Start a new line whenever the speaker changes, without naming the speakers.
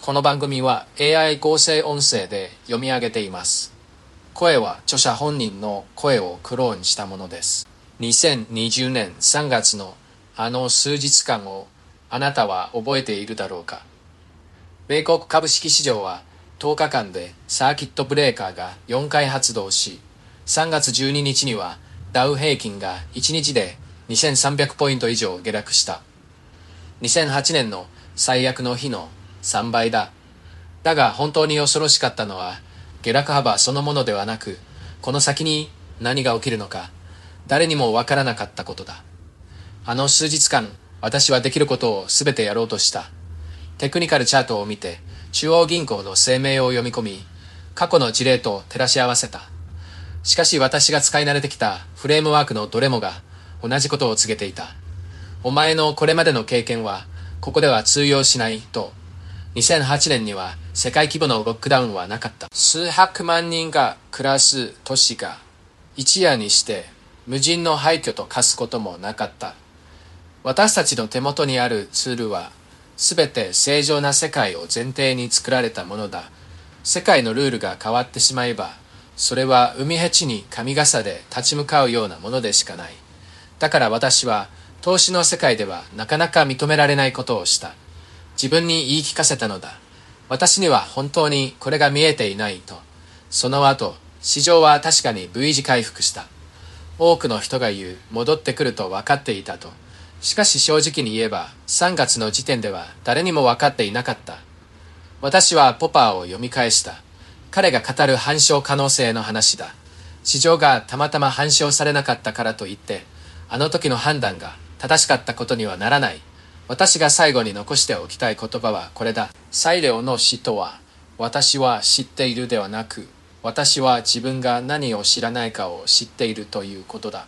この番組は AI 合成音声で読み上げています。声は著者本人の声をクローンしたものです。2020年3月のあの数日間をあなたは覚えているだろうか。米国株式市場は10日間でサーキットブレーカーが4回発動し、3月12日にはダウ平均が1日で2300ポイント以上下落した。2008年の最悪の日の3倍だ。だが本当に恐ろしかったのは下落幅そのものではなく、この先に何が起きるのか誰にもわからなかったことだ。あの数日間、私はできることをすべてやろうとした。テクニカルチャートを見て、中央銀行の声明を読み込み、過去の事例と照らし合わせた。しかし私が使い慣れてきたフレームワークのどれもが同じことを告げていた。お前のこれまでの経験はここでは通用しないと。2008年には世界規模のロックダウンはなかった。数百万人が暮らす都市が一夜にして無人の廃墟と化すこともなかった。私たちの手元にあるツールはすべて正常な世界を前提に作られたものだ。世界のルールが変わってしまえば、それは海へ地に神傘で立ち向かうようなものでしかない。だから私は投資の世界ではなかなか認められないことをした。自分に言い聞かせたのだ。私には本当にこれが見えていないと。その後、市場は確かに V 字回復した。多くの人が言う戻ってくると分かっていたと。しかし正直に言えば3月の時点では誰にも分かっていなかった。私はポパーを読み返した。彼が語る反証可能性の話だ。市場がたまたま反証されなかったからといって、あの時の判断が正しかったことにはならない。私が最後に残しておきたい言葉はこれだ。裁量の死とは、私は知っているではなく、私は自分が何を知らないかを知っているということだ。